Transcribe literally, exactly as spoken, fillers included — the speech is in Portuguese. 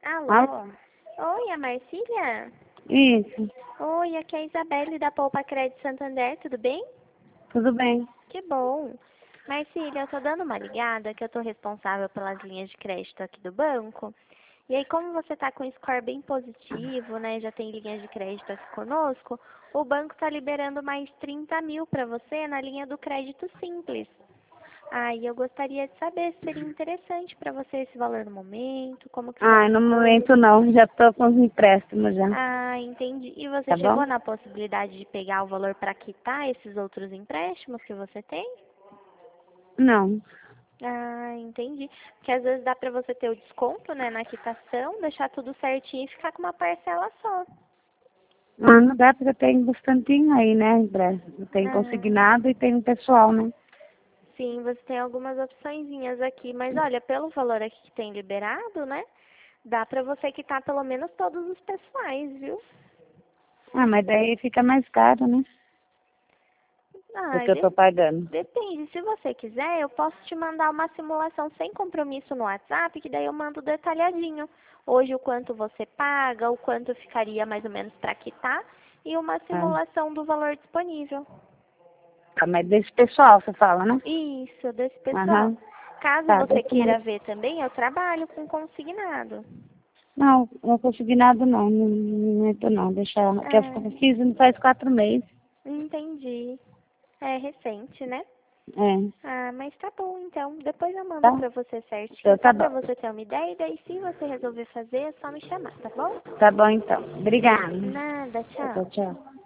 Alô? Alô? Oi, a Marcília? Isso, Oi, aqui é a Isabelle da Poupa Crédito Santander, tudo bem? tudo bem. Que bom. Marcília, eu tô dando uma ligada que eu tô responsável pelas linhas de crédito aqui do banco. E aí, como você tá com um score bem positivo, né, já tem linhas de crédito aqui conosco, o banco tá liberando mais trinta mil para você na linha do crédito simples. Aí eu gostaria de saber se seria interessante para você esse valor no momento, como que estão Ah, as no coisas. momento não, já estou com os empréstimos já, Ah, entendi. E você tá bom? chegou na possibilidade de pegar o valor para quitar esses outros empréstimos que você tem? Não. Ah, entendi. Porque às vezes dá para você ter o desconto, né, na quitação, deixar tudo certinho e ficar com uma parcela só. Ah, não dá porque eu tenho bastantinho aí, né, empréstimo. Eu tenho Ah, consignado e tenho pessoal, né? sim, você tem algumas opçõezinhas aqui, mas olha, pelo valor aqui que tem liberado, né, dá para você quitar pelo menos todos os pessoais, viu? Ah, mas daí fica mais caro, né? O Ah, que eu tô pagando. depende. Se você quiser, eu posso te mandar uma simulação sem compromisso no WhatsApp, que daí eu mando detalhadinho. Hoje o quanto você paga, o quanto ficaria mais ou menos para quitar e uma Ah, simulação do valor disponível. tá, mas desse pessoal você fala, né? Isso, desse pessoal. Aham. Caso Tá, você deixa eu queira mandar. ver também, eu trabalho com consignado. Não, não consegui nada não, não, não entro não, deixa, que eu Ah, fiz não faz quatro meses. entendi. É recente, né? É, Ah, mas tá bom então. Depois eu mando tá? pra você Então certinho, tá só pra bom. você ter uma ideia. E daí, se você resolver fazer, é só me chamar, tá bom? Tá bom então. Obrigada. Nada, tchau. Tchau, tchau.